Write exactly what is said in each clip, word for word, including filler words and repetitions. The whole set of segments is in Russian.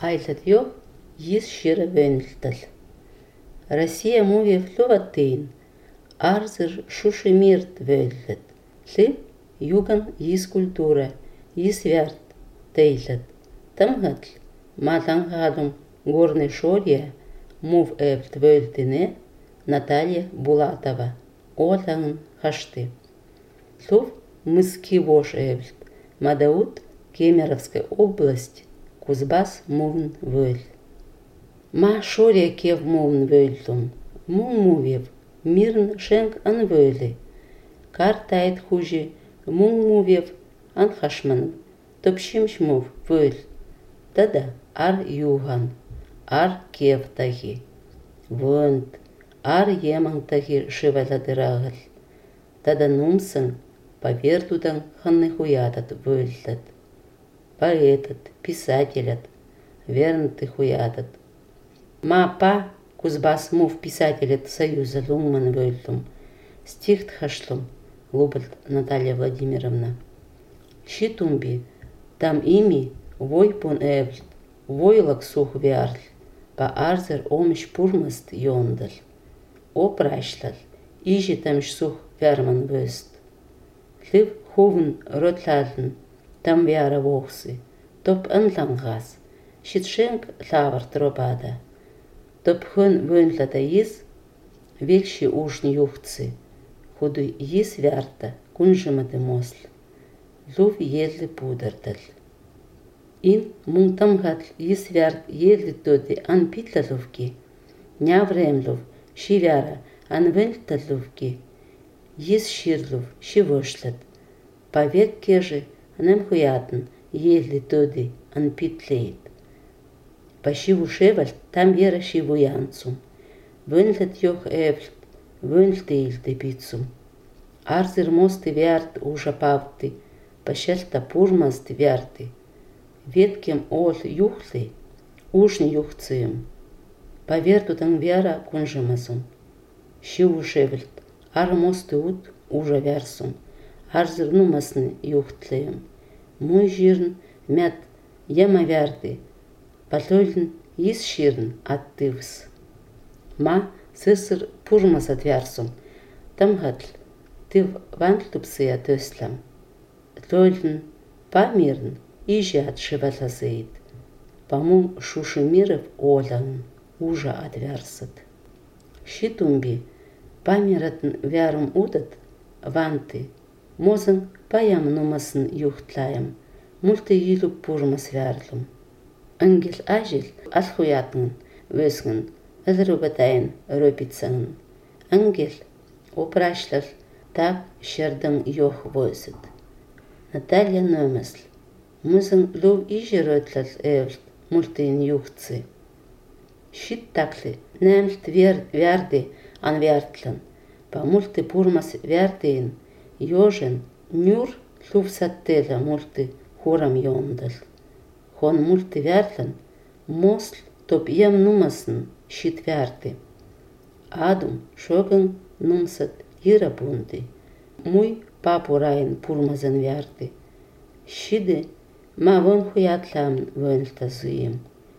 Айлат ёх йис шира венлтал. Россия муви флюваттейн, арзыр шушемирт вэллет. Ли юган йис культура, йис вярт тейлет. Тамгатл малангалум горный шорья мув эвлт вэлтине Наталья Булатова. Олан хашты. Лув мыски вош эвлт. Мадаут Кемеровская область. Кузбасс мувн вэль. Ма шорья кев мувн вэльтум. Мун мувев. Мирн шенк ан вэли. Картайт хужи. Мун мувев ан хашман. Топшимш мув вэль. Тада ар юган. Ар кев тахи. Вэнт. Ар еман тахи шиваладырагал. Тада нумсан повертудан ханны-хуятат вэльтат. Поэтат, писателят, вернты хуятат. Ма па Кузбасс мув писателят союза лумман вэльтум. Стихт хашлум, лубальт Наталья Владимировна. Щитумби, там ими вой пун эвлт, войлак сух вярль, па арзер омиш пурмаст йондал. О прашлал, ижи тамш сух вярман вэст. Лив хувн ротлалн, там вяра вохсы, топ анлангас, щитшенк лавар тробада. Топ хэн вэнлата йис, вельши ушн юхцы, худу йис вярта, кунжиматы мосл. Лув елли пудартал. Ин мунтамгатл йис вярт елли тоди ан питлалувки, нявремлув, ши вяра ан вэнлталувки, йис ширлув, ши вошлат. Повек кежи анем хуятн елли тоди ан питлейт. Паши вушеваль там вера ши вуянцум. Вэнлтат йох эвлт, вэнлтейлты пицум. Арзер мосты вярт уша павты, пашелта пурмасты вярты. Веткем ол юхлы, ушни юхцеем. Повертутан вяра кунжимасум. Ши вушевальт, ар мосты ут ужа вярсум. Арзер нумасны юхтлеем. Мой жирн мят яма вярты. Патлёльн йис ширн аттывс. Ма сысыр пурмас отвярсум. Тамгатл тыв вантлупсыя төслам. Тлёльн памирн ижи отшивалазейт. Памум шушемиров олан ужа отвярсат. Щитумби памиратн вярум удат ванты. Мозын паям нумасын юхтлаям. Мульты йилу пурмас вярлум. Ангел ажил алхуятн вэсгэн эдрубатайн ропицэн. Ангел опрашлал так щердан йох войсет. Наталья номесл. Мызын лув ижи ротлал эвлт мультын юхцы. Щит такли нэмлт вярды ан вяртлан. Па мульты пурмас вярдыйн йожен нюр лув саттела мульты хурам йондал. Хон мульты вяртлан мосл топ ем нумасын щит вярды. Адум шоган нумсат ира бунды. Муй папу райын пурмазан вярды. Щиды ма вон хуятламн вэнлта зуим.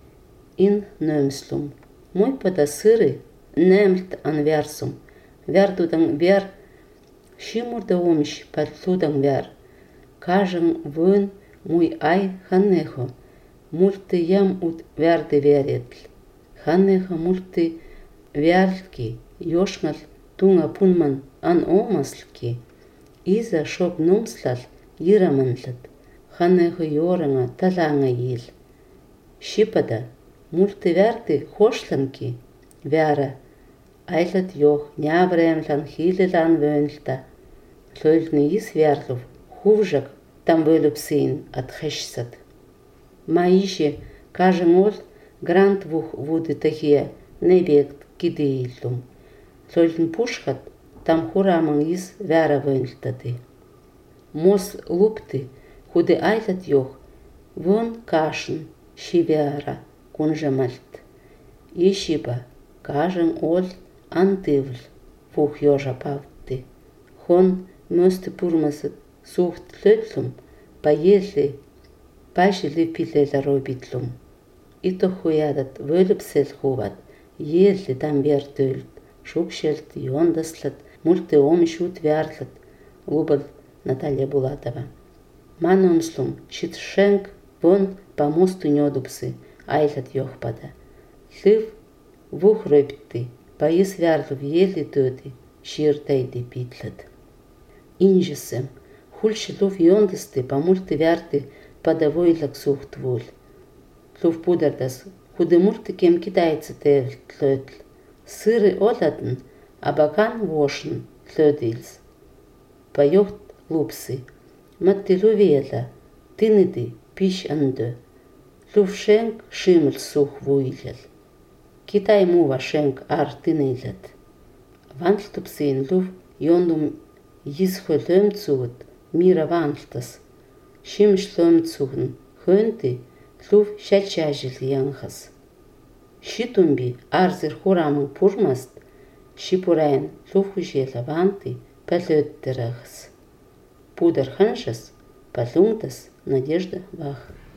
Ин нөмслум. Мой подасыры нэмлт ан вярсум. Вярдудан вяр шимурда омиш патлудан вяр. Кажын вөн муй ай ханнехо. Мульты ям ут вярды вяретл. Ханнехо мульты вярлки йошмал тунга пунман ан омаслки. Иза шоб нумслал ираманлат. Ханнехо йорanga таланга йил. Шипада мульты вярды хошланки вяра. Айлат йох нявремлан хилелан вönлта. Лөлны йис вярлув хувжак там вылупсин от хэшсат. Маиши кажен ол грант вух вуды тахия небект кидейлум. Лөлн пушхат там хураман йис вяра вönлтаты. Мос лупты худы айлат йох вон кашн ши вяра кунжамальт. Ишиба кажен ол антывл вух йожа павты. Хон мөсты пурмасыт сухт лөтлум, поели, пашили пилела робитлум. итохуядат вölüpsel huvat, Jälli tam värtölt, шукшелт, йондаслат, мульты омшут вярлат, губал Наталья Булатова. Манонслум, читшенк, вон по мосту нёдупсы, айлат йохпада. Лыв вух рöpti, паис вярлов Jälli töti, ширтайди питлат. Инжесем, хульши лув йондасты, по мульты вярты, подавойлак сухт вуль. Лув пудардас, худы мульты кем китайцы тевл тлötl. Сыры оладн, абакан вошн тлödils. Паёхт лупсы, матты лувела, тыныды пищ анды. Лув шенк шимл сух вуйлел. Китай мува шенк ар тынылят. Вантлтупсыин лув йондум йисхö lömtsugud мира вантлтас. Шимш lömtsugн хönti лув шачажил янхас. Шитумби арзыр хурамын пурмаст, шипурайн луфхужела ванты палёттерахс. Пудар ханшас, палунгтас Надежда Вах.